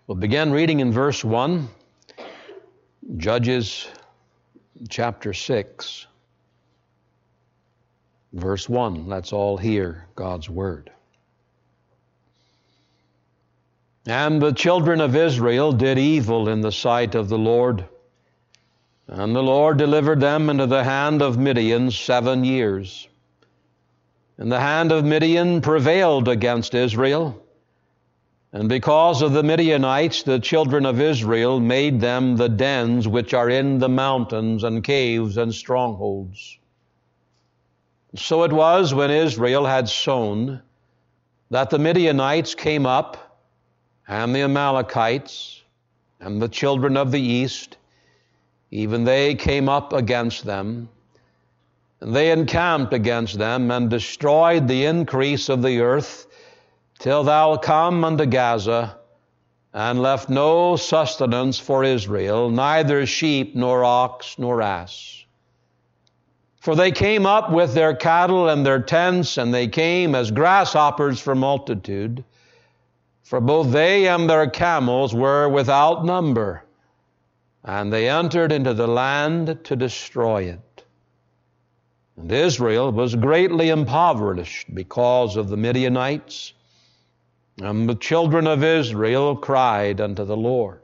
We'll begin reading in verse 1, Judges chapter 6, verse 1. Let's all hear God's word. And the children of Israel did evil in the sight of the Lord, and the Lord delivered them into the hand of Midian 7 years. And the hand of Midian prevailed against Israel, and because of the Midianites, the children of Israel made them the dens which are in the mountains and caves and strongholds. So it was when Israel had sown that the Midianites came up, and the Amalekites, and the children of the east, even they came up against them. And they encamped against them and destroyed the increase of the earth, till thou come unto Gaza, and left no sustenance for Israel, neither sheep nor ox nor ass. For they came up with their cattle and their tents, and they came as grasshoppers for multitude, for both they and their camels were without number, and they entered into the land to destroy it. And Israel was greatly impoverished because of the Midianites, and the children of Israel cried unto the Lord.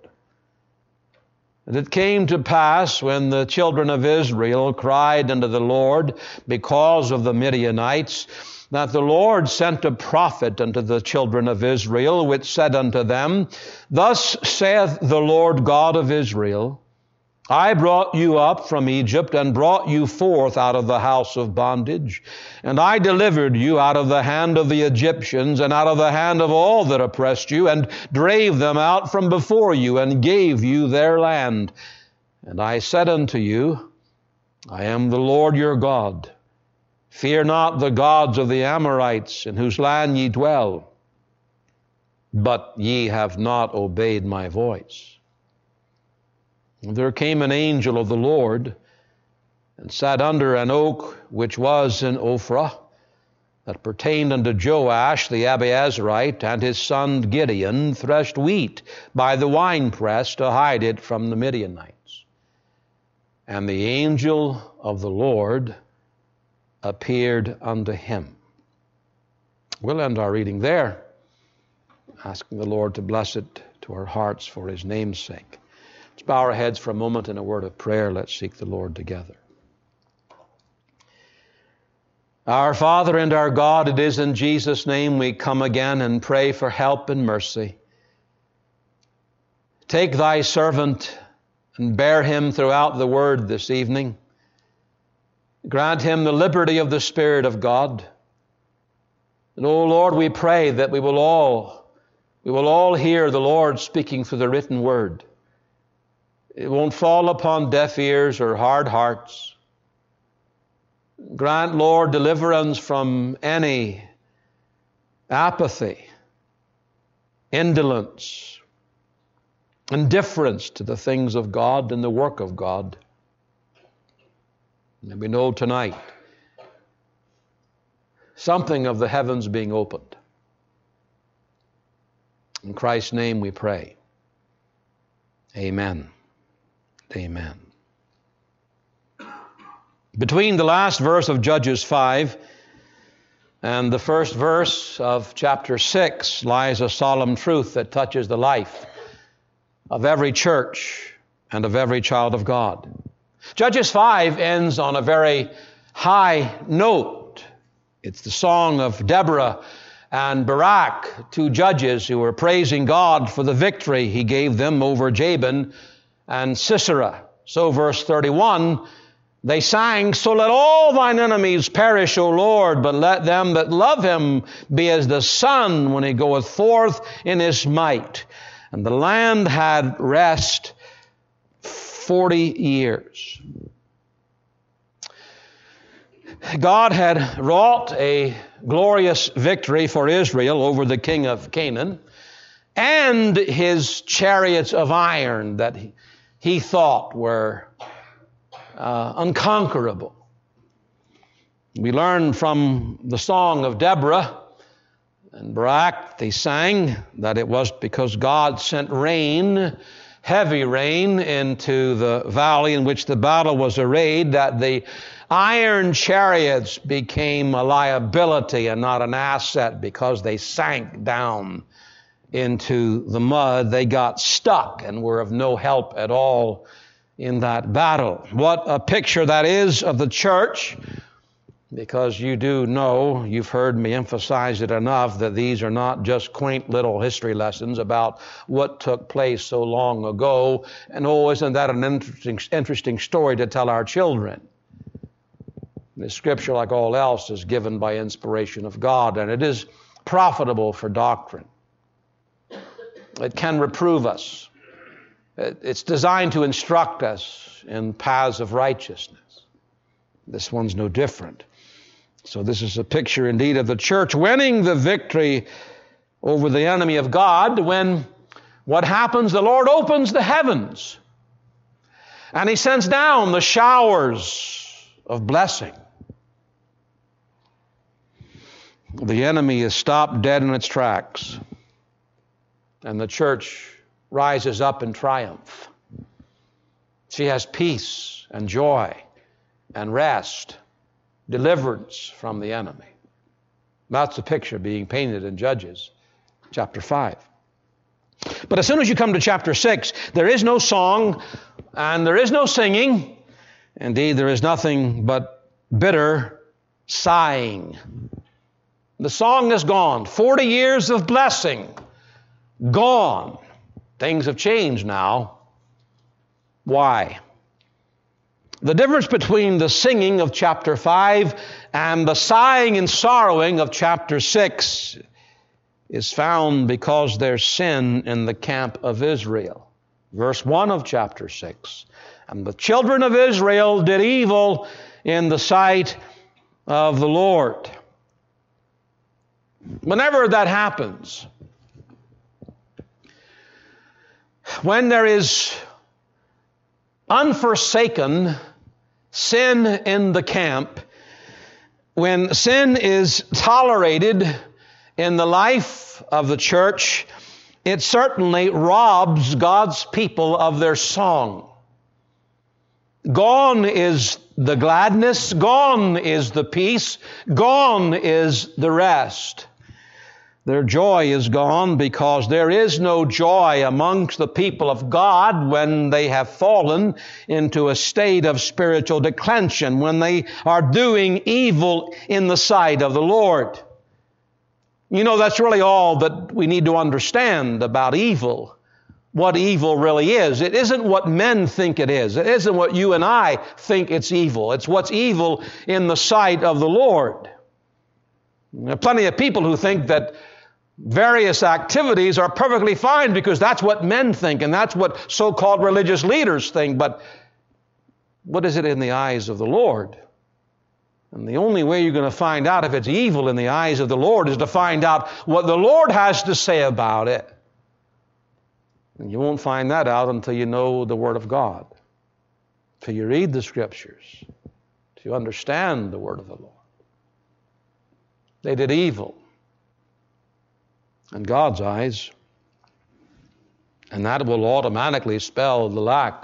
And it came to pass, when the children of Israel cried unto the Lord because of the Midianites, that the Lord sent a prophet unto the children of Israel, which said unto them, Thus saith the Lord God of Israel, I brought you up from Egypt, and brought you forth out of the house of bondage. And I delivered you out of the hand of the Egyptians, and out of the hand of all that oppressed you, and drave them out from before you, and gave you their land. And I said unto you, I am the Lord your God. Fear not the gods of the Amorites, in whose land ye dwell. But ye have not obeyed my voice. And there came an angel of the Lord, and sat under an oak which was in Ophrah, that pertained unto Joash the Abiezrite, and his son Gideon threshed wheat by the winepress to hide it from the Midianites. And the angel of the Lord appeared unto him. We'll end our reading there, asking the Lord to bless it to our hearts for his name's sake. Let's bow our heads for a moment in a word of prayer. Let's seek the Lord together. Our Father and our God, it is in Jesus' name we come again and pray for help and mercy. Take thy servant and bear him throughout the word this evening. Grant him the liberty of the Spirit of God. And, O Lord, we pray that we will all hear the Lord speaking through the written word. It won't fall upon deaf ears or hard hearts. Grant, Lord, deliverance from any apathy, indolence, indifference to the things of God and the work of God. And we know tonight something of the heavens being opened. In Christ's name we pray. Amen. Amen. Between the last verse of Judges 5 and the first verse of chapter 6 lies a solemn truth that touches the life of every church and of every child of God. Judges 5 ends on a very high note. It's the song of Deborah and Barak, two judges who were praising God for the victory he gave them over Jabin and Sisera. So verse 31, they sang, So let all thine enemies perish, O Lord, but let them that love him be as the sun when he goeth forth in his might. And the land had rest 40 years. God had wrought a glorious victory for Israel over the king of Canaan and his chariots of iron that he thought were unconquerable. We learn from the song of Deborah And Barak, they sang that it was because God sent rain, heavy rain, into the valley in which the battle was arrayed, that the iron chariots became a liability and not an asset because they sank down into the mud. They got stuck and were of no help at all in that battle. What a picture that is of the church, because you do know, you've heard me emphasize it enough, that these are not just quaint little history lessons about what took place so long ago, and oh, isn't that an interesting story to tell our children? The Scripture, like all else, is given by inspiration of God, and it is profitable for doctrine. It can reprove us. It's designed to instruct us in paths of righteousness. This one's no different. So this is a picture indeed of the church winning the victory over the enemy of God when what happens? The Lord opens the heavens and He sends down the showers of blessing. The enemy is stopped dead in its tracks, and the church rises up in triumph. She has peace and joy and rest, deliverance from the enemy. That's the picture being painted in Judges chapter 5. But as soon as you come to chapter 6, there is no song and there is no singing. Indeed, there is nothing but bitter sighing. The song is gone. 40 years of blessing, gone. Things have changed now. Why? The difference between the singing of chapter 5 and the sighing and sorrowing of chapter 6 is found because there's sin in the camp of Israel. Verse 1 of chapter 6. And the children of Israel did evil in the sight of the Lord. Whenever that happens, when there is unforsaken sin in the camp, when sin is tolerated in the life of the church, it certainly robs God's people of their song. Gone is the gladness, gone is the peace, gone is the rest. Their joy is gone because there is no joy amongst the people of God when they have fallen into a state of spiritual declension, when they are doing evil in the sight of the Lord. You know, that's really all that we need to understand about evil, what evil really is. It isn't what men think it is. It isn't what you and I think it's evil. It's what's evil in the sight of the Lord. There are plenty of people who think that various activities are perfectly fine because that's what men think and that's what so-called religious leaders think. But what is it in the eyes of the Lord? And the only way you're going to find out if it's evil in the eyes of the Lord is to find out what the Lord has to say about it. And you won't find that out until you know the Word of God, till you read the Scriptures, till you understand the Word of the Lord. They did evil in God's eyes, and that will automatically spell the lack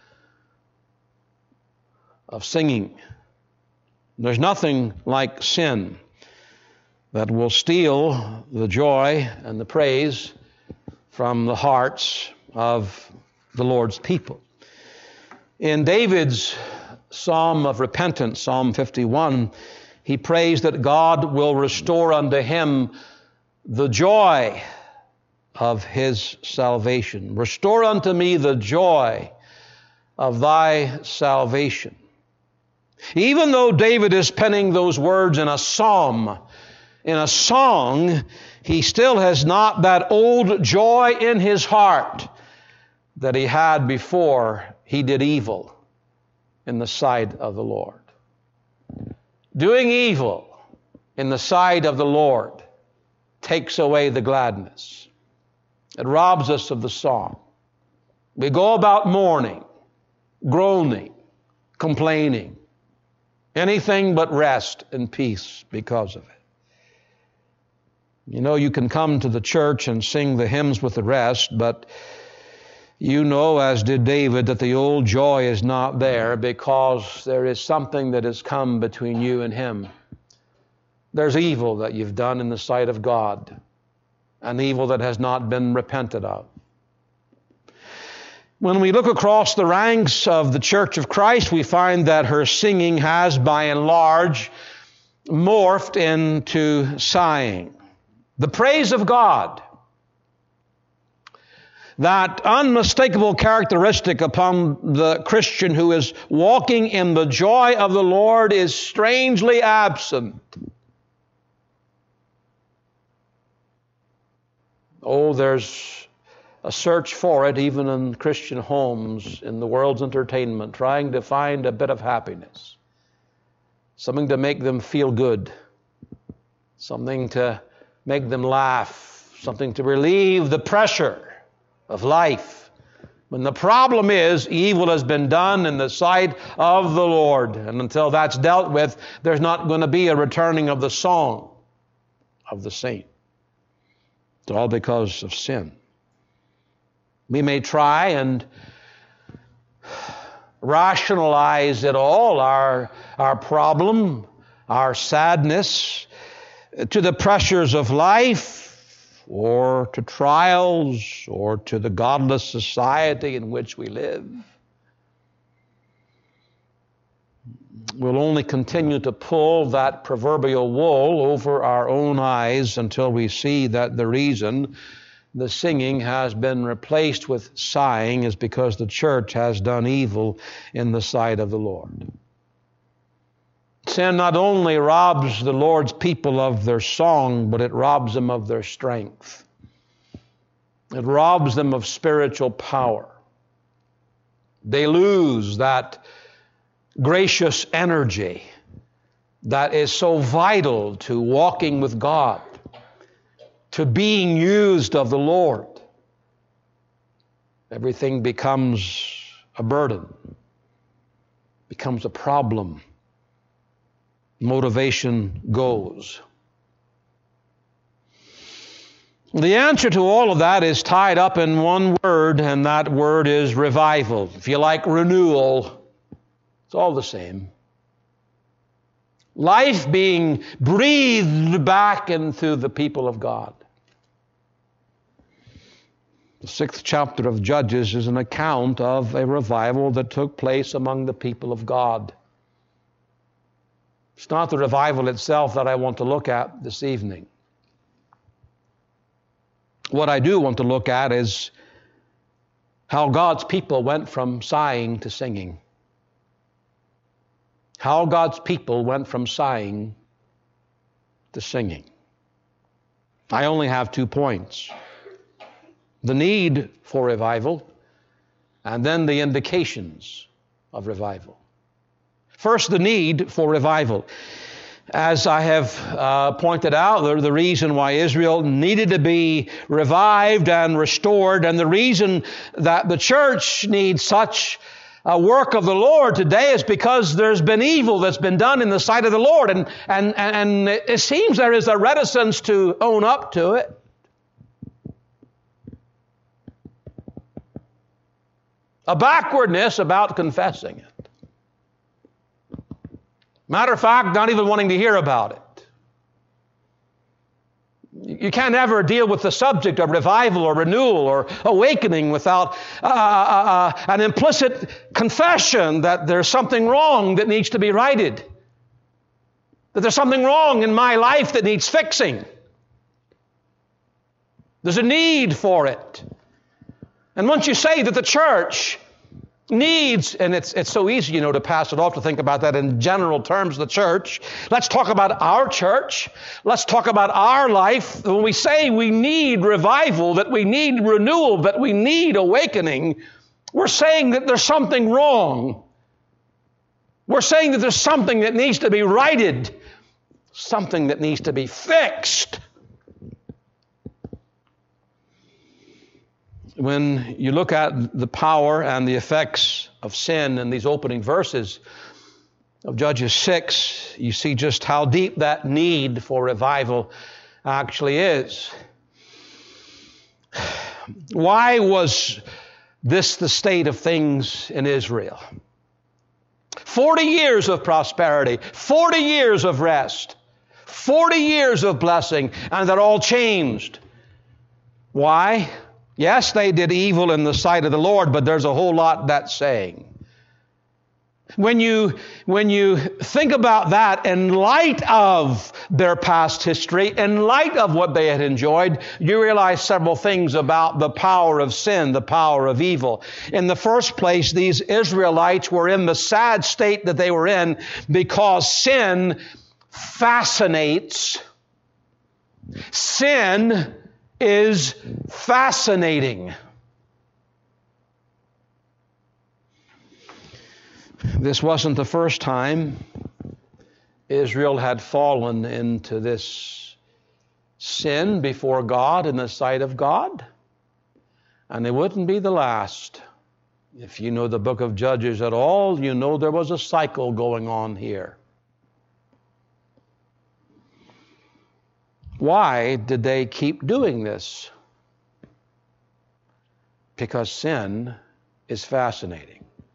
of singing. There's nothing like sin that will steal the joy and the praise from the hearts of the Lord's people. In David's psalm of repentance, Psalm 51, he prays that God will restore unto him the joy of His salvation. Restore unto me the joy of Thy salvation. Even though David is penning those words in a psalm, in a song, he still has not that old joy in his heart that he had before he did evil in the sight of the Lord. Doing evil in the sight of the Lord takes away the gladness. It robs us of the song. We go about mourning, groaning, complaining, anything but rest and peace because of it. You know, you can come to the church and sing the hymns with the rest, but you know, as did David, that the old joy is not there because there is something that has come between you and Him. There's evil that you've done in the sight of God, an evil that has not been repented of. When we look across the ranks of the Church of Christ, we find that her singing has, by and large, morphed into sighing. The praise of God, that unmistakable characteristic upon the Christian who is walking in the joy of the Lord, is strangely absent. Oh, there's a search for it even in Christian homes, in the world's entertainment, trying to find a bit of happiness, something to make them feel good, something to make them laugh, something to relieve the pressure of life. When the problem is, evil has been done in the sight of the Lord. And until that's dealt with, there's not going to be a returning of the song of the saint. It's all because of sin. We may try and rationalize it all, our problem, our sadness, to the pressures of life, or to trials, or to the godless society in which we live. We'll only continue to pull that proverbial wool over our own eyes until we see that the reason the singing has been replaced with sighing is because the church has done evil in the sight of the Lord. Sin not only robs the Lord's people of their song, but it robs them of their strength. It robs them of spiritual power. They lose that gracious energy that is so vital to walking with God, to being used of the Lord. Everything becomes a burden, becomes a problem. Motivation goes. The answer to all of that is tied up in one word, and that word is revival. If you like, renewal. It's all the same. Life being breathed back into the people of God. The 6th chapter of Judges is an account of a revival that took place among the people of God. It's not the revival itself that I want to look at this evening. What I do want to look at is how God's people went from sighing to singing. How God's people went from sighing to singing. I only have 2 points. The need for revival, and then the indications of revival. First, the need for revival. As I have pointed out, the reason why Israel needed to be revived and restored, and the reason that the church needs such a work of the Lord today is because there's been evil that's been done in the sight of the Lord, and it seems there is a reticence to own up to it. A backwardness about confessing it. Matter of fact, not even wanting to hear about it. You can't ever deal with the subject of revival or renewal or awakening without an implicit confession that there's something wrong that needs to be righted. That there's something wrong in my life that needs fixing. There's a need for it. And once you say that the church needs, and it's so easy, to pass it off to think about that in general terms, the church. Let's talk about our church. Let's talk about our life. When we say we need revival, that we need renewal, that we need awakening, we're saying that there's something wrong. We're saying that there's something that needs to be righted, something that needs to be fixed. When you look at the power and the effects of sin in these opening verses of Judges 6, you see just how deep that need for revival actually is. Why was this the state of things in Israel? 40 years of prosperity, 40 years of rest, 40 years of blessing, and that all changed. Why? Yes, they did evil in the sight of the Lord, but there's a whole lot that's saying. When you think about that in light of their past history, in light of what they had enjoyed, you realize several things about the power of sin, the power of evil. In the first place, these Israelites were in the sad state that they were in because sin fascinates. Sin is fascinating. This wasn't the first time Israel had fallen into this sin before God in the sight of God. And it wouldn't be the last. If you know the book of Judges at all, you know there was a cycle going on here. Why did they keep doing this? Because sin is fascinating.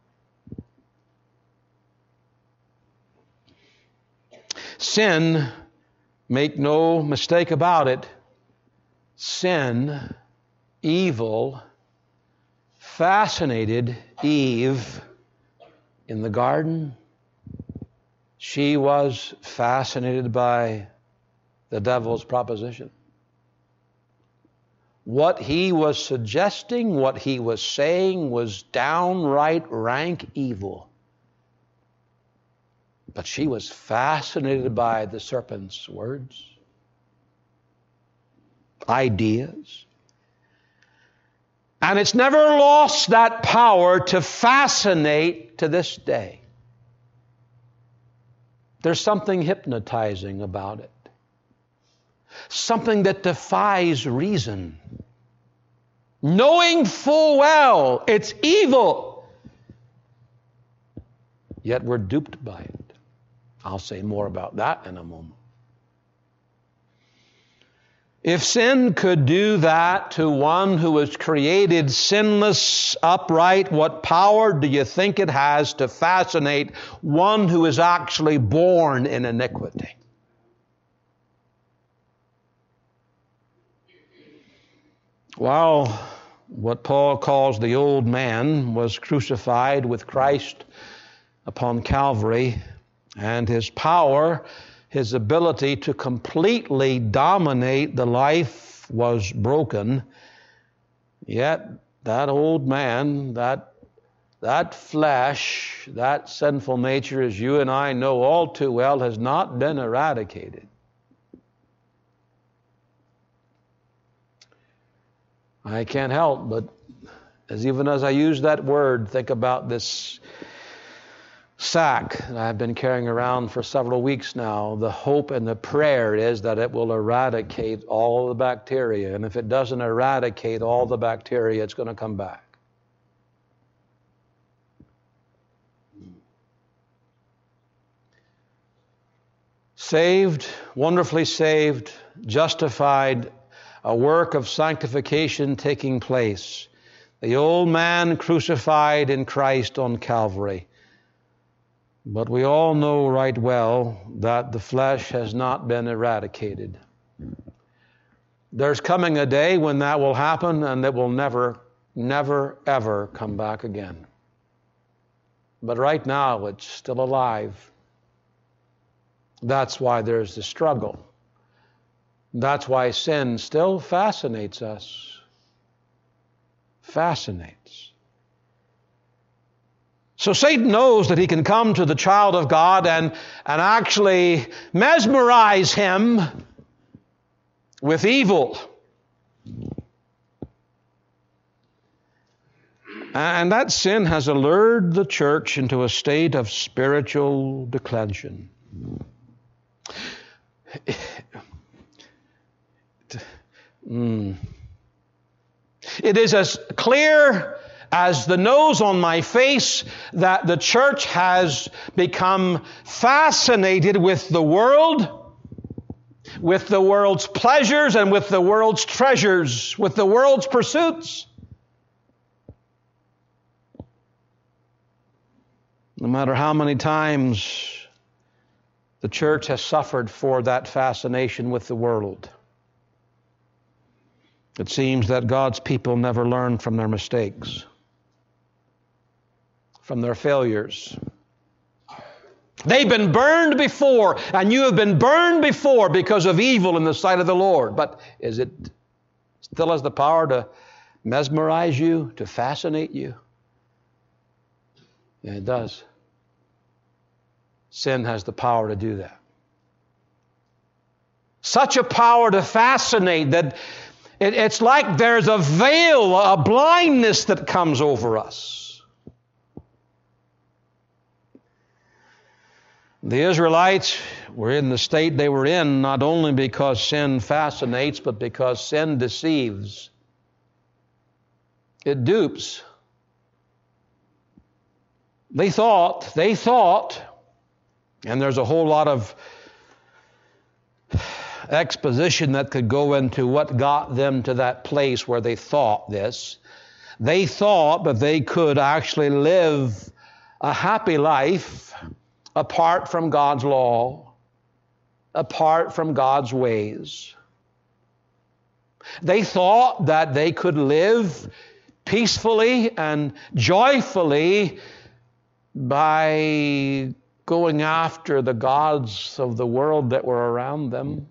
Sin, make no mistake about it, sin, evil, fascinated Eve in the garden. She was fascinated by the devil's proposition. What he was suggesting, what he was saying was downright rank evil. But she was fascinated by the serpent's words, ideas. And it's never lost that power to fascinate to this day. There's something hypnotizing about it. Something that defies reason. Knowing full well it's evil, yet we're duped by it. I'll say more about that in a moment. If sin could do that to one who was created sinless, upright, what power do you think it has to fascinate one who is actually born in iniquity? While what Paul calls the old man was crucified with Christ upon Calvary, and his power, his ability to completely dominate the life was broken, yet that old man, that flesh, that sinful nature, as you and I know all too well, has not been eradicated. I can't help but, even as I use that word, think about this sack that I've been carrying around for several weeks now. The hope and the prayer is that it will eradicate all the bacteria. And if it doesn't eradicate all the bacteria, it's going to come back. Saved, wonderfully saved, justified, a work of sanctification taking place. The old man crucified in Christ on Calvary. But we all know right well that the flesh has not been eradicated. There's coming a day when that will happen, and it will never, never, ever come back again. But right now, it's still alive. That's why there's the struggle. That's why sin still fascinates us. Fascinates. So Satan knows that he can come to the child of God and actually mesmerize him with evil. And that sin has allured the church into a state of spiritual declension. It is as clear as the nose on my face that the church has become fascinated with the world, with the world's pleasures and with the world's treasures, with the world's pursuits. No matter how many times the church has suffered for that fascination with the world, it seems that God's people never learn from their mistakes, from their failures. They've been burned before, and you have been burned before because of evil in the sight of the Lord. But is it still has the power to mesmerize you, to fascinate you? Yeah, it does. Sin has the power to do that. Such a power to fascinate that it's like there's a veil, a blindness that comes over us. The Israelites were in the state they were in not only because sin fascinates, but because sin deceives. It dupes. They thought, and there's a whole lot of exposition that could go into what got them to that place where they thought this. They thought that they could actually live a happy life apart from God's law, apart from God's ways. They thought that they could live peacefully and joyfully by going after the gods of the world that were around them.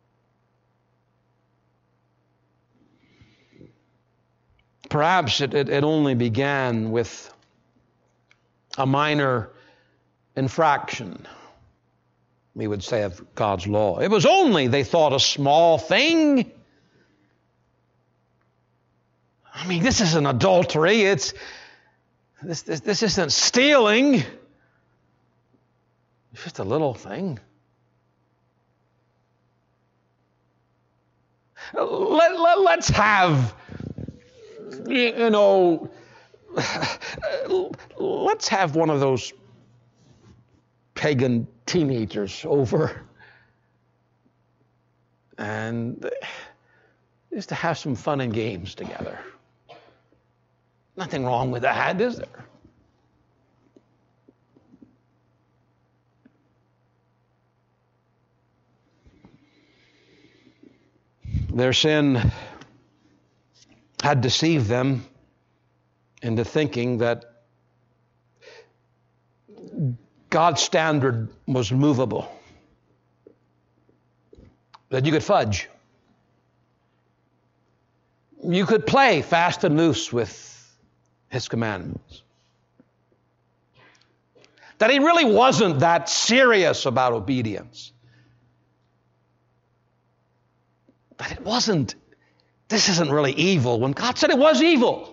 Perhaps it only began with a minor infraction, we would say, of God's law. It was only, they thought, a small thing. I mean, this isn't adultery. This isn't stealing. It's just a little thing. Let's have, let's have one of those pagan teenagers over and just to have some fun and games together. Nothing wrong with that, is there? Their sin had deceived them into thinking that God's standard was movable, that you could fudge. You could play fast and loose with His commandments. That He really wasn't that serious about obedience. That it wasn't, this isn't really evil, when God said it was evil.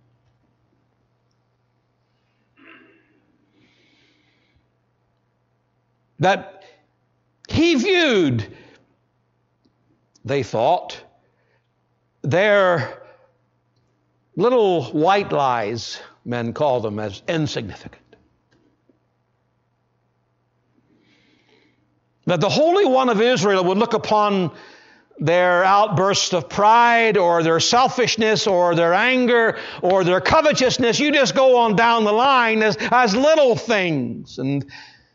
That He viewed, they thought, their little white lies, men call them, as insignificant. That the Holy One of Israel would look upon their outbursts of pride or their selfishness or their anger or their covetousness, you just go on down the line as little things. And,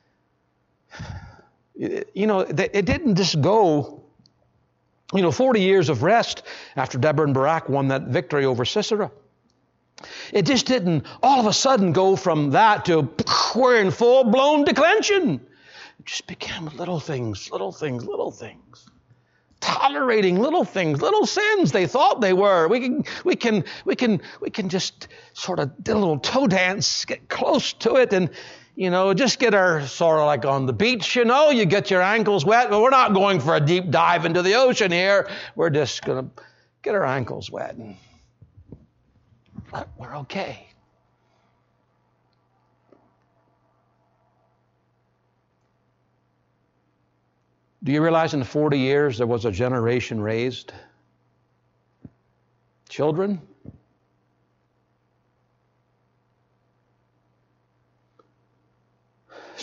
it didn't just go, 40 years of rest after Deborah and Barak won that victory over Sisera. It just didn't all of a sudden go from that to we're in full-blown declension. It just became little things. Tolerating little things, little sins they thought they were. We can just sort of do a little toe dance, get close to it, and just get our sort of like on the beach. You get your ankles wet, but we're not going for a deep dive into the ocean here. We're just going to get our ankles wet, and we're okay. Do you realize in 40 years there was a generation raised? Children?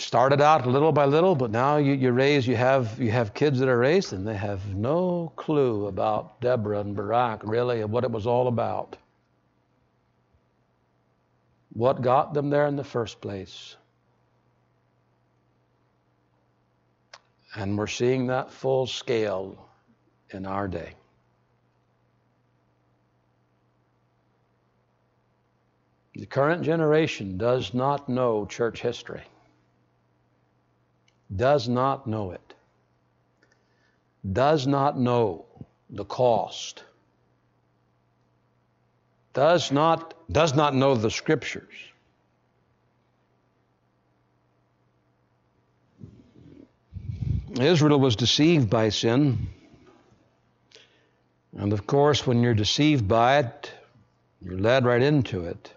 started out little by little, but now you have kids that are raised, and they have no clue about Deborah and Barak, really, and what it was all about. What got them there in the first place. And we're seeing that full scale in our day. The current generation does not know church history. Does not know it. Does not know the cost. Does not know the Scriptures. Israel was deceived by sin. And of course, when you're deceived by it, you're led right into it.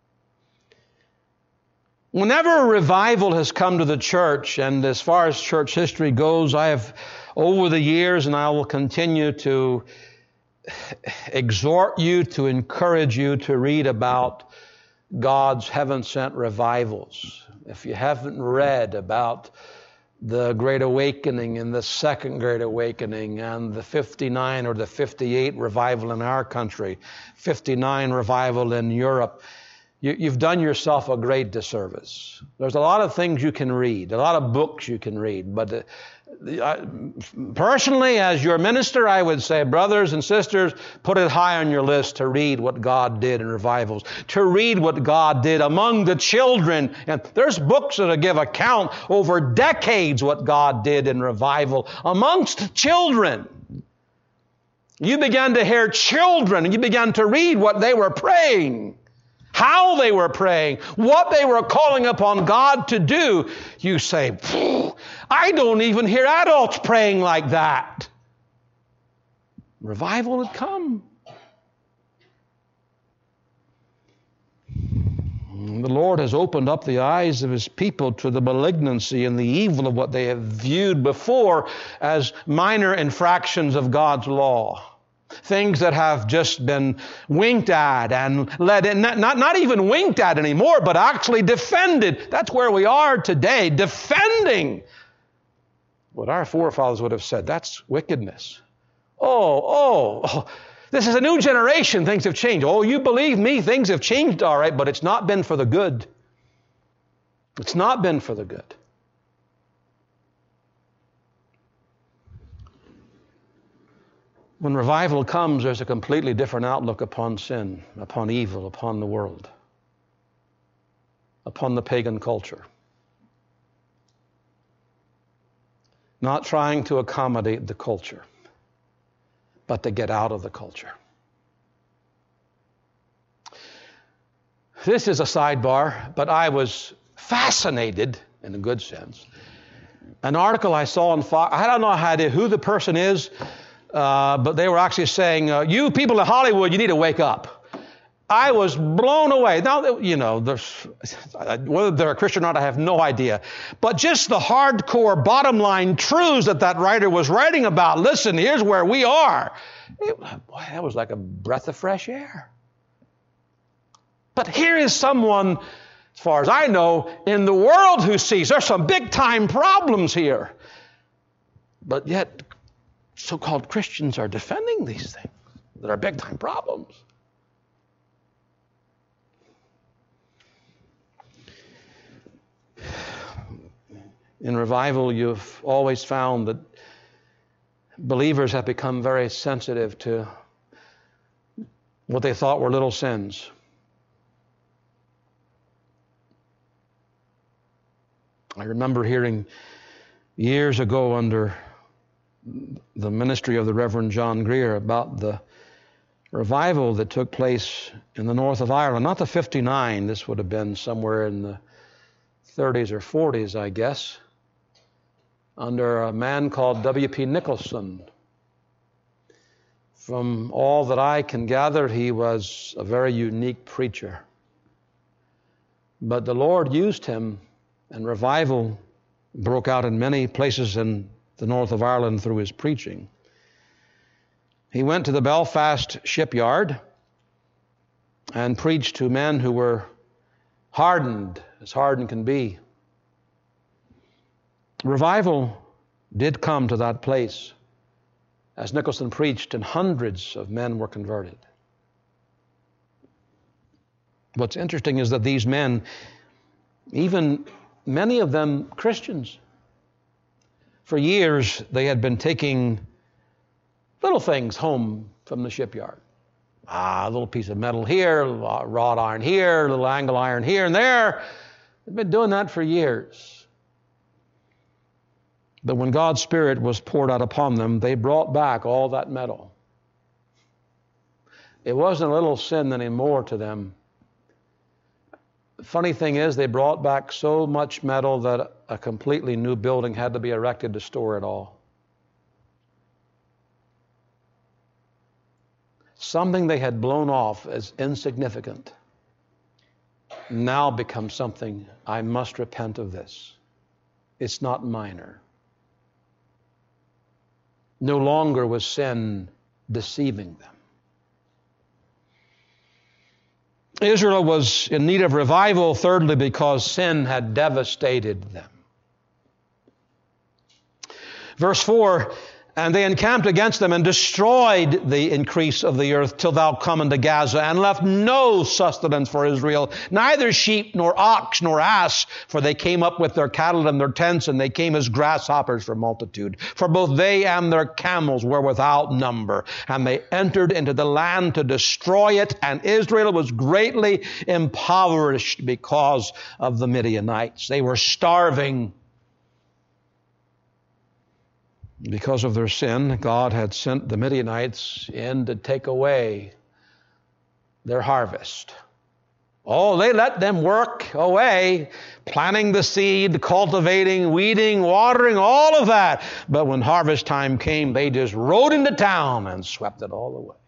Whenever a revival has come to the church, and as far as church history goes, I have, over the years, and I will continue to exhort you, to encourage you to read about God's heaven-sent revivals. If you haven't read about the Great Awakening and the Second Great Awakening and the 59 or the 58 revival in our country, 59 revival in Europe, you've done yourself a great disservice. There's a lot of things you can read, a lot of books you can read, but personally, as your minister, I would say, brothers and sisters, put it high on your list to read what God did in revivals, to read what God did among the children. And there's books that give account over decades what God did in revival amongst children. You began to hear children, and you began to read what they were praying, how they were praying, what they were calling upon God to do. You say, I don't even hear adults praying like that. Revival had come. The Lord has opened up the eyes of His people to the malignancy and the evil of what they have viewed before as minor infractions of God's law. Things that have just been winked at and let in, not even winked at anymore, but actually defended. That's where we are today, defending what our forefathers would have said. That's wickedness. Oh, this is a new generation. Things have changed. Oh, you believe me, things have changed all right, but it's not been for the good. It's not been for the good. When revival comes, there's a completely different outlook upon sin, upon evil, upon the world, upon the pagan culture. Not trying to accommodate the culture, but to get out of the culture. This is a sidebar, but I was fascinated, in a good sense. An article I saw on Fox, I don't know who the person is, but they were actually saying, you people in Hollywood, you need to wake up. I was blown away. Now, whether they're a Christian or not, I have no idea. But just the hardcore bottom line truths that writer was writing about. Listen, here's where we are. That was like a breath of fresh air. But here is someone, as far as I know, in the world who sees there's some big-time problems here. But yet, so-called Christians are defending these things that are big-time problems. In revival, you've always found that believers have become very sensitive to what they thought were little sins. I remember hearing years ago under the ministry of the Reverend John Greer about the revival that took place in the north of Ireland. Not the 59, this would have been somewhere in the 30s or 40s, I guess, under a man called W.P. Nicholson. From all that I can gather, he was a very unique preacher. But the Lord used him, and revival broke out in many places in the north of Ireland through his preaching. He went to the Belfast shipyard and preached to men who were hardened, as hardened can be. Revival did come to that place as Nicholson preached, and hundreds of men were converted. What's interesting is that these men, even many of them Christians, for years they had been taking little things home from the shipyard. A little piece of metal here, a little wrought iron here, a little angle iron here and there. They've been doing that for years. But when God's Spirit was poured out upon them, they brought back all that metal. It wasn't a little sin anymore to them. The funny thing is, they brought back so much metal that a completely new building had to be erected to store it all. Something they had blown off as insignificant now becomes something, I must repent of this. It's not minor. No longer was sin deceiving them. Israel was in need of revival, thirdly, because sin had devastated them. Verse 4, and they encamped against them and destroyed the increase of the earth till thou come into Gaza, and left no sustenance for Israel, neither sheep nor ox nor ass, for they came up with their cattle and their tents, and they came as grasshoppers for multitude. For both they and their camels were without number, and they entered into the land to destroy it, and Israel was greatly impoverished because of the Midianites. They were starving. Because of their sin, God had sent the Midianites in to take away their harvest. Oh, they let them work away, planting the seed, cultivating, weeding, watering, all of that. But when harvest time came, they just rode into town and swept it all away.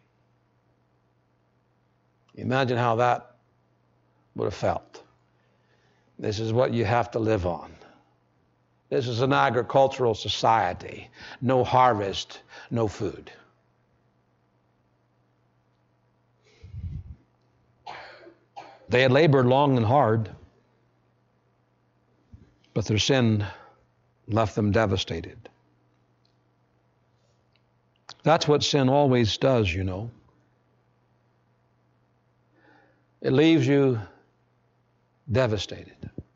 Imagine how that would have felt. This is what you have to live on. This is an agricultural society. No harvest, no food. They had labored long and hard, but their sin left them devastated. That's what sin always does, you know. It leaves you devastated.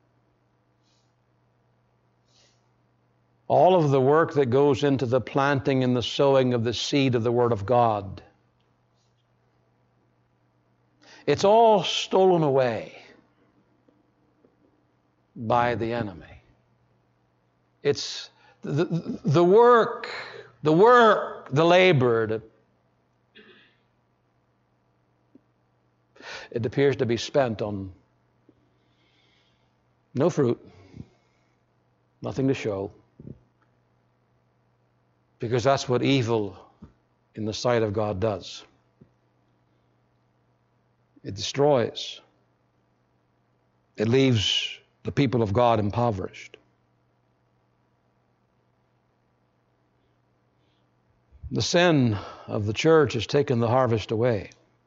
All of the work that goes into the planting and the sowing of the seed of the Word of God, it's all stolen away by the enemy. It's the work, the labor. It appears to be spent on no fruit, nothing to show. Because that's what evil in the sight of God does. It destroys. It leaves the people of God impoverished. The sin of the church has taken the harvest away.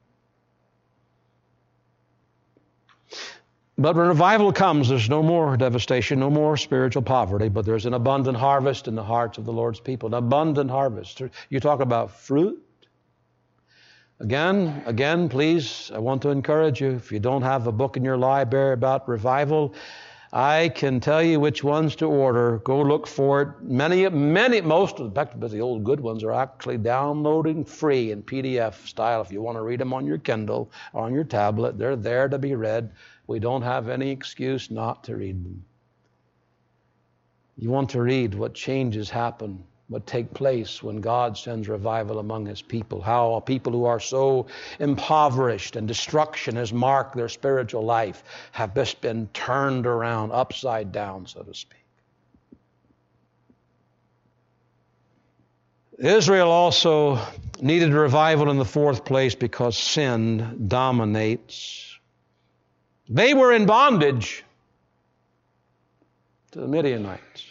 But when revival comes, there's no more devastation, no more spiritual poverty, but there's an abundant harvest in the hearts of the Lord's people. An abundant harvest. You talk about fruit. Again, please, I want to encourage you, if you don't have a book in your library about revival, I can tell you which ones to order. Go look for it. Most of the old good ones are actually downloading free in PDF style. If you want to read them on your Kindle or on your tablet, they're there to be read. We don't have any excuse not to read them. You want to read what changes happen, what take place when God sends revival among His people, how a people who are so impoverished and destruction has marked their spiritual life have just been turned around, upside down, so to speak. Israel also needed revival in the fourth place because sin dominates. They were in bondage to the Midianites.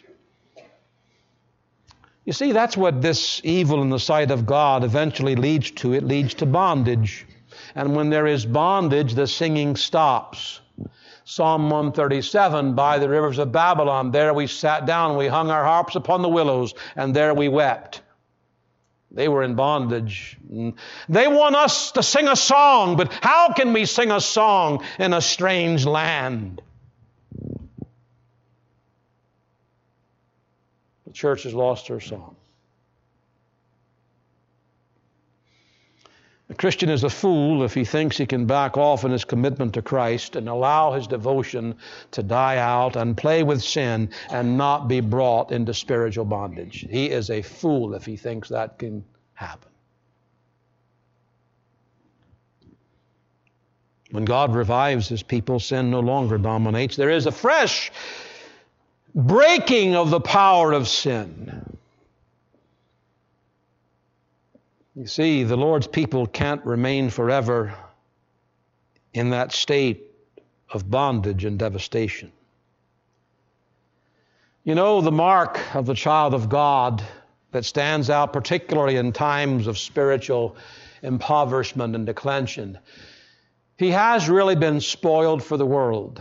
You see, that's what this evil in the sight of God eventually leads to. It leads to bondage. And when there is bondage, the singing stops. Psalm 137, by the rivers of Babylon, there we sat down, we hung our harps upon the willows, and there we wept. They were in bondage. They want us to sing a song, but how can we sing a song in a strange land? The church has lost her song. A Christian is a fool if he thinks he can back off in his commitment to Christ and allow his devotion to die out and play with sin and not be brought into spiritual bondage. He is a fool if he thinks that can happen. When God revives His people, sin no longer dominates. There is a fresh breaking of the power of sin. You see, the Lord's people can't remain forever in that state of bondage and devastation. You know, the mark of the child of God that stands out particularly in times of spiritual impoverishment and declension, he has really been spoiled for the world.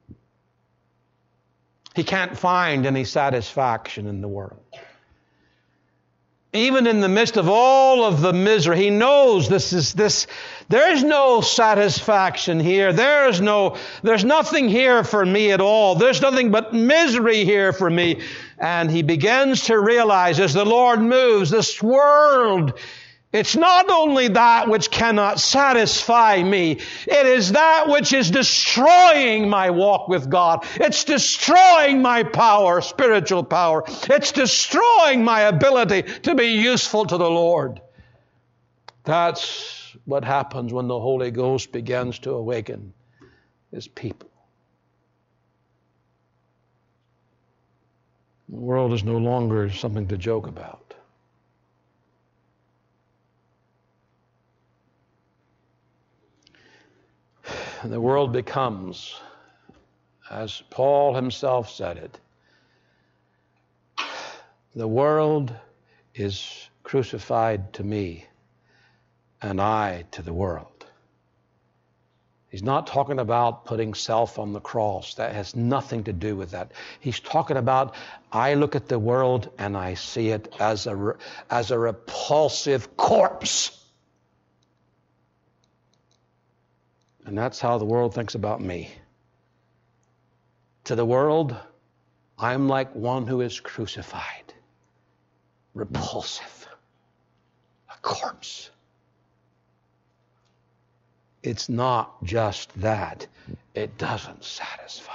He can't find any satisfaction in the world. Even in the midst of all of the misery, he knows there's no satisfaction here. There's nothing here for me at all. There's nothing but misery here for me. And he begins to realize as the Lord moves, this world, it's not only that which cannot satisfy me, it is that which is destroying my walk with God. It's destroying my power, spiritual power. It's destroying my ability to be useful to the Lord. That's what happens when the Holy Ghost begins to awaken His people. The world is no longer something to joke about. The world becomes, as Paul himself said it, the world is crucified to me, and I to the world. He's not talking about putting self on the cross. That has nothing to do with that. He's talking about, I look at the world and I see it as a repulsive corpse. And that's how the world thinks about me. To the world, I'm like one who is crucified, repulsive, a corpse. It's not just that. It doesn't satisfy.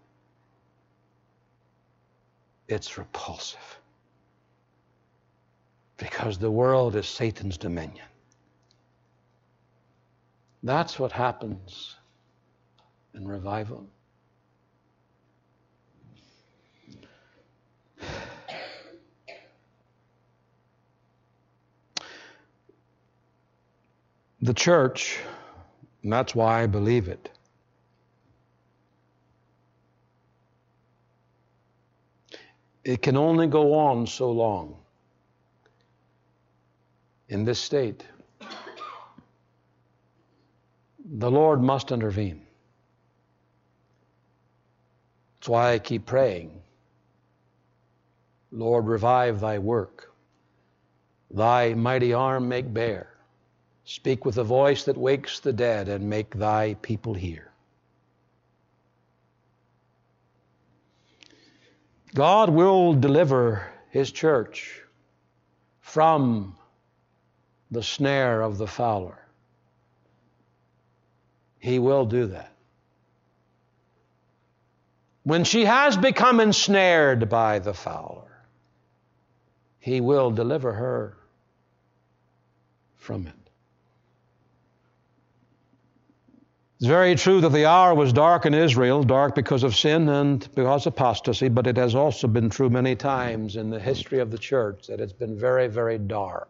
It's repulsive. Because the world is Satan's dominion. That's what happens in revival. The church, and that's why I believe it, it can only go on so long in this state. The Lord must intervene. That's why I keep praying. Lord, revive thy work. Thy mighty arm make bare. Speak with a voice that wakes the dead and make thy people hear. God will deliver His church from the snare of the fowler. He will do that. When she has become ensnared by the fowler, He will deliver her from it. It's very true that the hour was dark in Israel, dark because of sin and because of apostasy, but it has also been true many times in the history of the church that it's been very, very dark.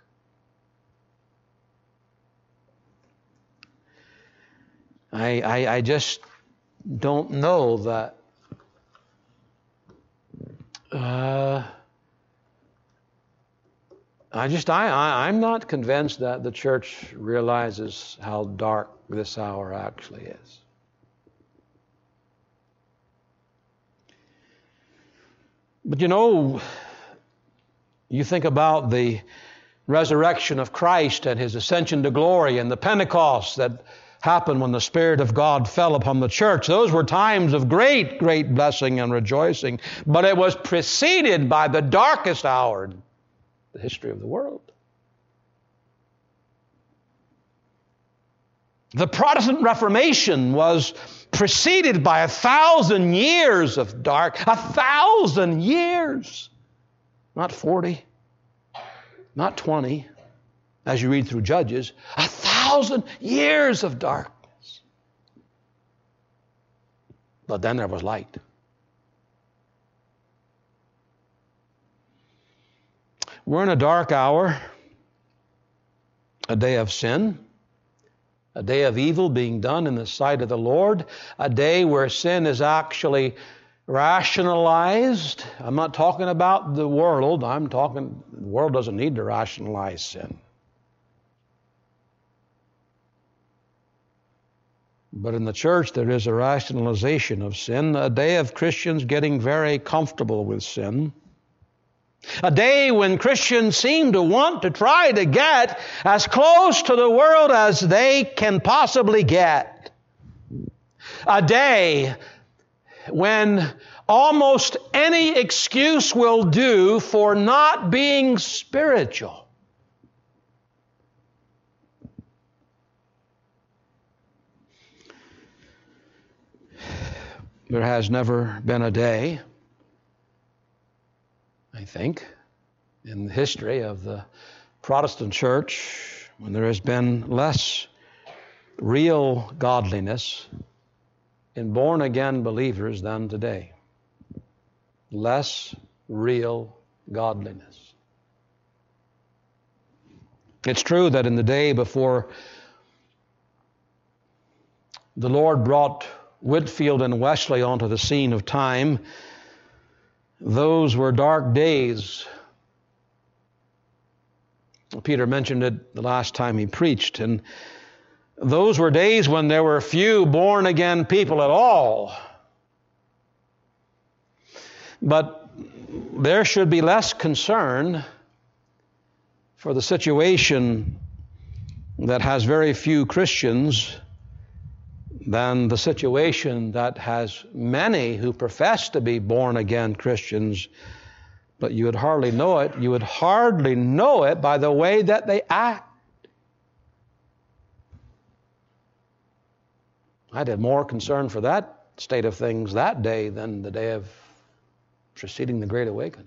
I just don't know that I'm not convinced that the church realizes how dark this hour actually is. But you think about the resurrection of Christ and His ascension to glory and the Pentecost that happened when the Spirit of God fell upon the church. Those were times of great, great blessing and rejoicing. But it was preceded by the darkest hour in the history of the world. The Protestant Reformation was preceded by 1,000 years of dark. 1,000 years. Not 40. Not 20, as you read through Judges. 1,000 years of darkness. But then there was light. We're in a dark hour, a day of sin, a day of evil being done in the sight of the Lord, a day where sin is actually rationalized. I'm not talking about the world. I'm talking, the world doesn't need to rationalize sin. But in the church, there is a rationalization of sin, a day of Christians getting very comfortable with sin. A day when Christians seem to want to try to get as close to the world as they can possibly get. A day when almost any excuse will do for not being spiritual. There has never been a day, I think, in the history of the Protestant church when there has been less real godliness in born-again believers than today. Less real godliness. It's true that in the day before the Lord brought Whitefield and Wesley onto the scene of time, those were dark days. Peter mentioned it the last time he preached, and those were days when there were few born-again people at all. But there should be less concern for the situation that has very few Christians than the situation that has many who profess to be born-again Christians, but you would hardly know it. You would hardly know it by the way that they act. I'd have more concern for that state of things that day than the day of preceding the Great Awakening.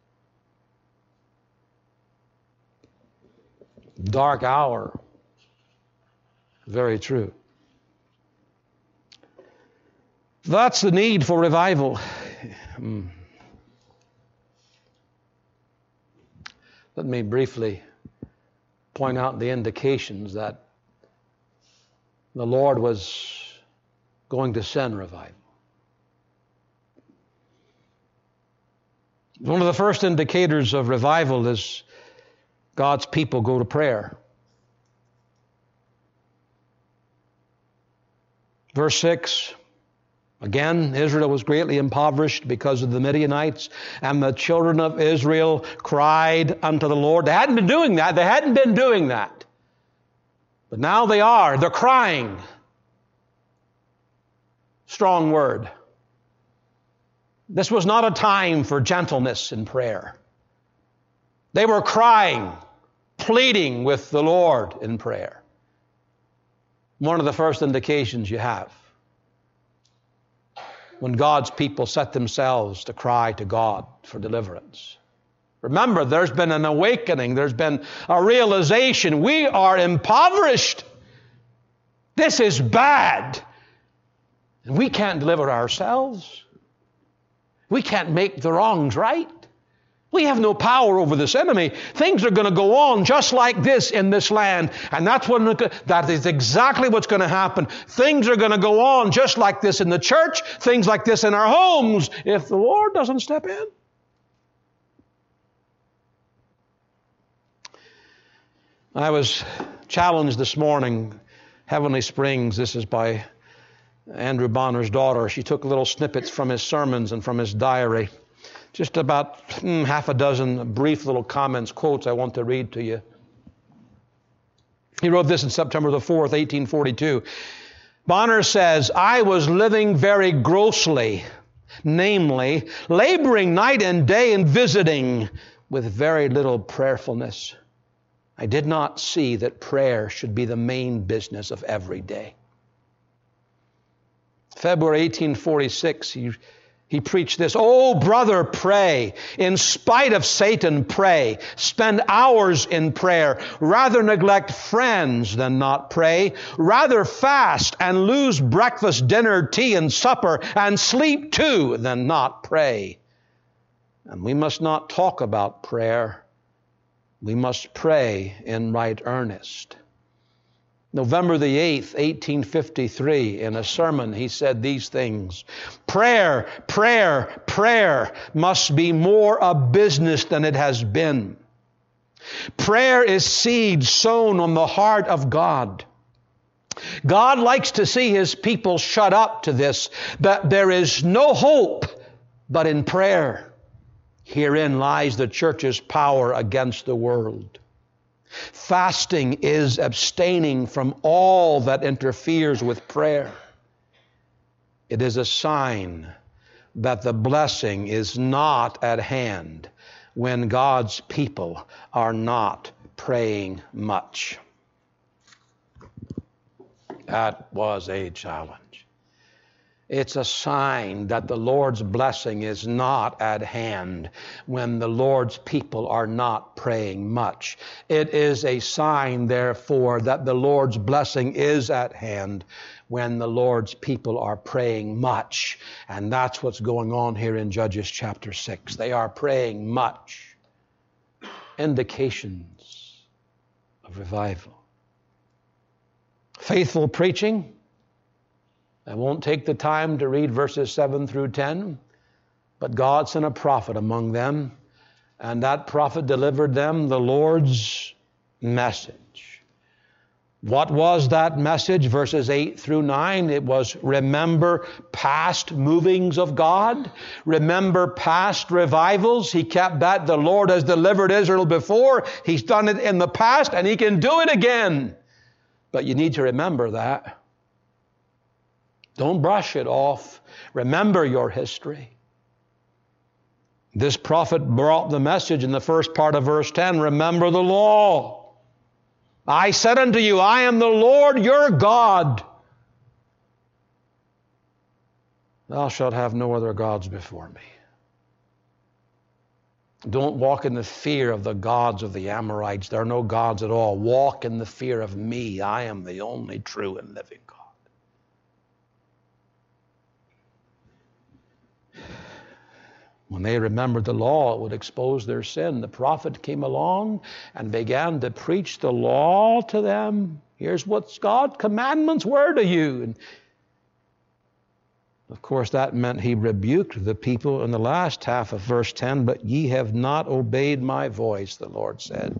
Dark hour. Very true. That's the need for revival. Let me briefly point out the indications that the Lord was going to send revival. One of the first indicators of revival is God's people go to prayer. Verse 6, again, Israel was greatly impoverished because of the Midianites, and the children of Israel cried unto the Lord. They hadn't been doing that. But now they are. They're crying. Strong word. This was not a time for gentleness in prayer. They were crying, pleading with the Lord in prayer. One of the first indications you have when God's people set themselves to cry to God for deliverance. Remember, there's been an awakening. There's been a realization. We are impoverished. This is bad. And we can't deliver ourselves. We can't make the wrongs right. We have no power over this enemy. Things are going to go on just like this in this land. And that is exactly what's going to happen. Things are going to go on just like this in the church, things like this in our homes, if the Lord doesn't step in. I was challenged this morning, Heavenly Springs, this is by Andrew Bonner's daughter. She took little snippets from his sermons and from his diary Just about half a dozen brief little comments, quotes I want to read to you. He wrote this in September the 4th, 1842. Bonner says, I was living very grossly, namely, laboring night and day and visiting with very little prayerfulness. I did not see that prayer should be the main business of every day. February 1846, he preached this, Oh, brother, pray. In spite of Satan, pray. Spend hours in prayer. Rather neglect friends than not pray. Rather fast and lose breakfast, dinner, tea, and supper, and sleep too, than not pray. And we must not talk about prayer. We must pray in right earnest. November the 8th, 1853, in a sermon, he said these things. Prayer, prayer, prayer must be more a business than it has been. Prayer is seed sown on the heart of God. God likes to see His people shut up to this, that there is no hope but in prayer. Herein lies the church's power against the world. Fasting is abstaining from all that interferes with prayer. It is a sign that the blessing is not at hand when God's people are not praying much. That was a challenge. It's a sign that the Lord's blessing is not at hand when the Lord's people are not praying much. It is a sign, therefore, that the Lord's blessing is at hand when the Lord's people are praying much. And that's what's going on here in Judges chapter 6. They are praying much. Indications of revival. Faithful preaching. I won't take the time to read verses 7 through 10, but God sent a prophet among them, and that prophet delivered them the Lord's message. What was that message? Verses 8 through 9, it was remember past movings of God. Remember past revivals. He kept that. The Lord has delivered Israel before. He's done it in the past, and He can do it again. But you need to remember that. Don't brush it off. Remember your history. This prophet brought the message in the first part of verse 10. Remember the law. I said unto you, I am the Lord your God. Thou shalt have no other gods before me. Don't walk in the fear of the gods of the Amorites. There are no gods at all. Walk in the fear of me. I am the only true and living God. When they remembered the law, it would expose their sin. The prophet came along and began to preach the law to them. Here's what God's commandments were to you. And of course, that meant he rebuked the people in the last half of verse 10. But ye have not obeyed my voice, the Lord said.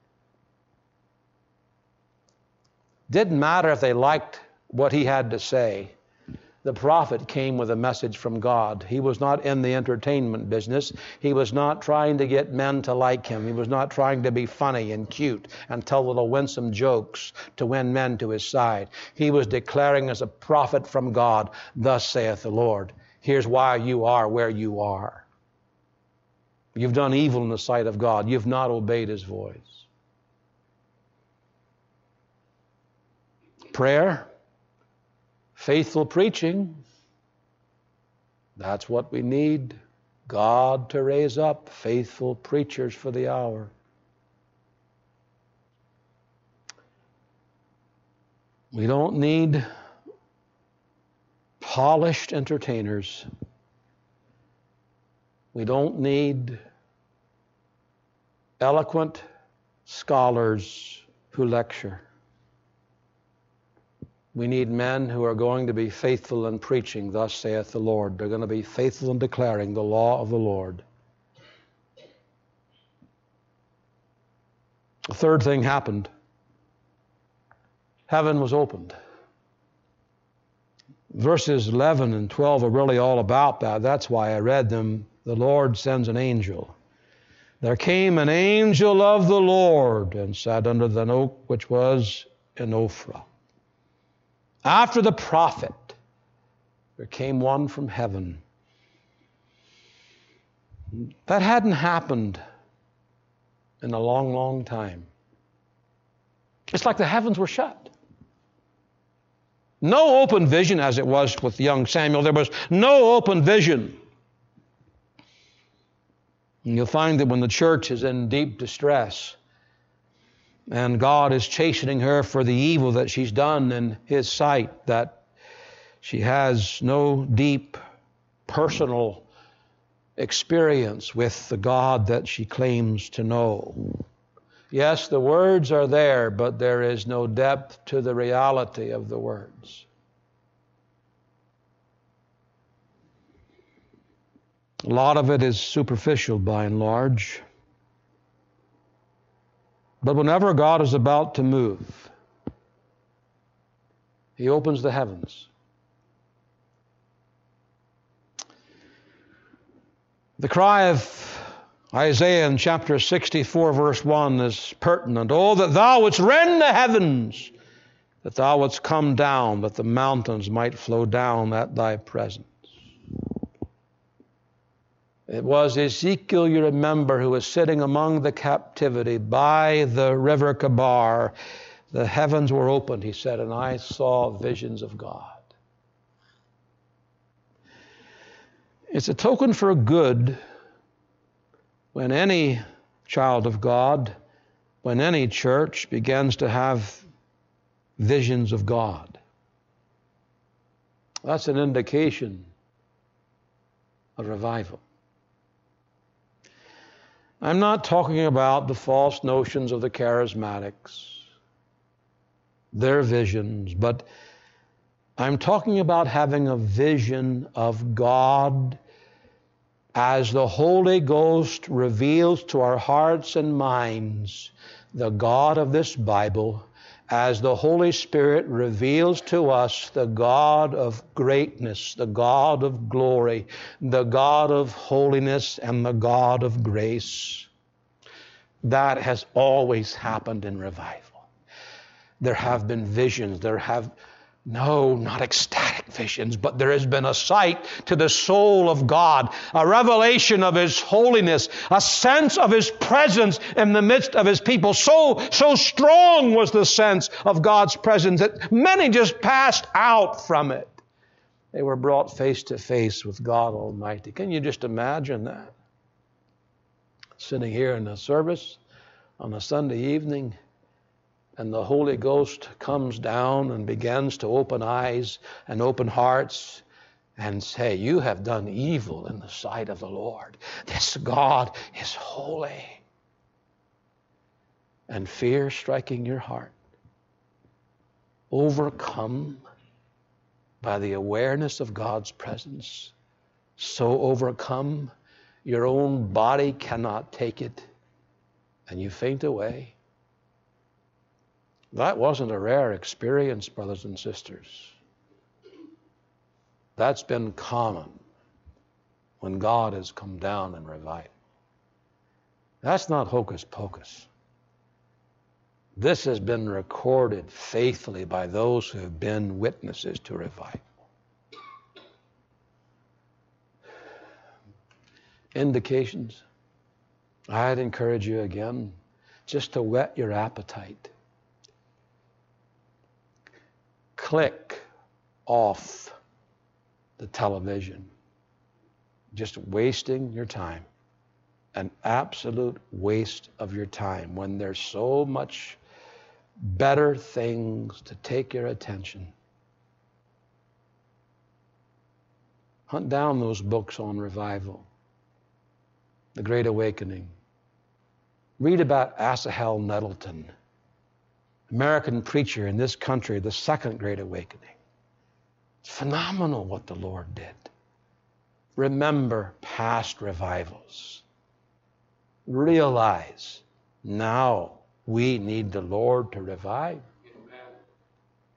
Didn't matter if they liked what he had to say. The prophet came with a message from God. He was not in the entertainment business. He was not trying to get men to like him. He was not trying to be funny and cute and tell little winsome jokes to win men to his side. He was declaring as a prophet from God, thus saith the Lord. Here's why you are where you are. You've done evil in the sight of God. You've not obeyed His voice. Prayer. Faithful preaching, that's what we need. God to raise up faithful preachers for the hour. We don't need polished entertainers. We don't need eloquent scholars who lecture. We need men who are going to be faithful in preaching, thus saith the Lord. They're going to be faithful in declaring the law of the Lord. The third thing happened. Heaven was opened. Verses 11 and 12 are really all about that. That's why I read them. the Lord sends an angel. There came an angel of the Lord and sat under the oak which was in Ophrah. After the prophet, there came one from heaven. That hadn't happened in a long, long time. It's like the heavens were shut. No open vision, as it was with young Samuel. There was no open vision. And you'll find that when the church is in deep distress and God is chastening her for the evil that she's done in His sight, that she has no deep personal experience with the God that she claims to know. Yes, the words are there, but there is no depth to the reality of the words. A lot of it is superficial by and large. But whenever God is about to move, He opens the heavens. The cry of Isaiah in chapter 64, verse 1 is pertinent. Oh, that Thou wouldst rend the heavens, that Thou wouldst come down, that the mountains might flow down at Thy presence. It was Ezekiel, you remember, who was sitting among the captivity by the river Kebar. The heavens were opened, he said, and I saw visions of God. It's a token for good when any child of God, when any church begins to have visions of God. That's an indication of revival. I'm not talking about the false notions of the charismatics, their visions, but I'm talking about having a vision of God as the Holy Ghost reveals to our hearts and minds the God of this Bible, as the Holy Spirit reveals to us the God of greatness, the God of glory, the God of holiness, and the God of grace. That has always happened in revival. There have been visions, no, not ecstatic visions, but there has been a sight to the soul of God, a revelation of His holiness, a sense of His presence in the midst of His people. So strong was the sense of God's presence that many just passed out from it. They were brought face to face with God Almighty. Can you just imagine that? Sitting here in a service on a Sunday evening, and the Holy Ghost comes down and begins to open eyes and open hearts and say, you have done evil in the sight of the Lord. This God is holy. And fear striking your heart, overcome by the awareness of God's presence, so overcome your own body cannot take it, and you faint away. That wasn't a rare experience, brothers and sisters. That's been common when God has come down in revival. That's not hocus pocus. This has been recorded faithfully by those who have been witnesses to revival. Indications. I'd encourage you again just to whet your appetite. Click off the television. Just wasting your time. An absolute waste of your time when there's so much better things to take your attention. Hunt down those books on revival. The Great Awakening. Read about Asahel Nettleton, American preacher in this country, the Second Great Awakening. It's phenomenal what the Lord did. Remember past revivals. Realize now we need the Lord to revive.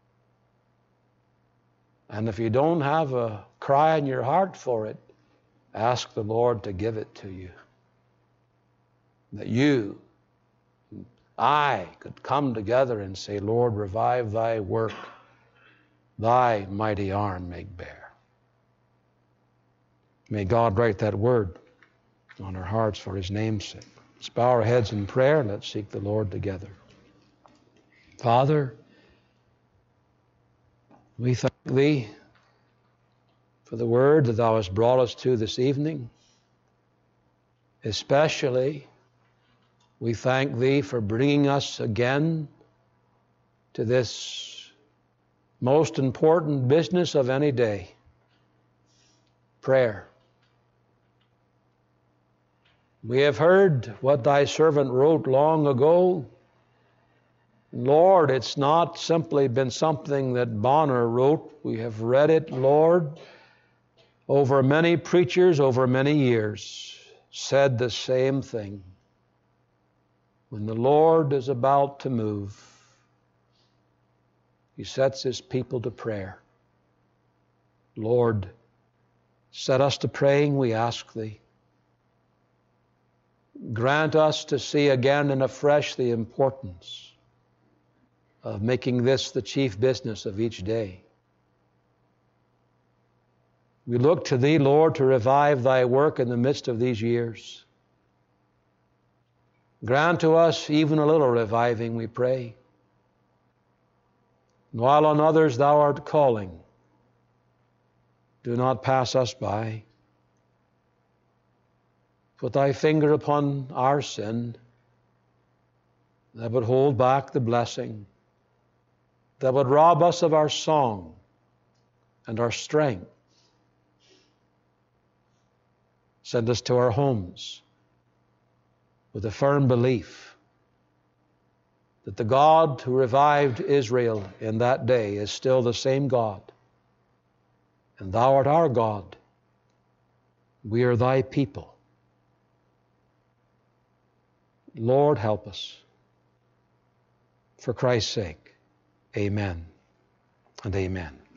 And if you don't have a cry in your heart for it, Ask the Lord to give it to you. That you, I could come together and say, Lord, revive thy work, thy mighty arm make bare. May God write that word on our hearts for his name's sake. Let's bow our heads in prayer and let's seek the Lord together. Father, we thank thee for the word that thou hast brought us to this evening. Especially, we thank thee for bringing us again to this most important business of any day, prayer. We have heard what thy servant wrote long ago. Lord, it's not simply been something that Bonner wrote. We have read it, Lord, over many preachers, over many years, said the same thing. When the Lord is about to move, he sets his people to prayer. Lord, set us to praying, we ask thee. Grant us to see again and afresh the importance of making this the chief business of each day. We look to thee, Lord, to revive thy work in the midst of these years. Grant to us even a little reviving, we pray. And while on others thou art calling, do not pass us by. Put thy finger upon our sin, that would hold back the blessing, that would rob us of our song and our strength. Send us to our homes with a firm belief that the God who revived Israel in that day is still the same God, and thou art our God. We are thy people. Lord, help us. For Christ's sake, amen and amen.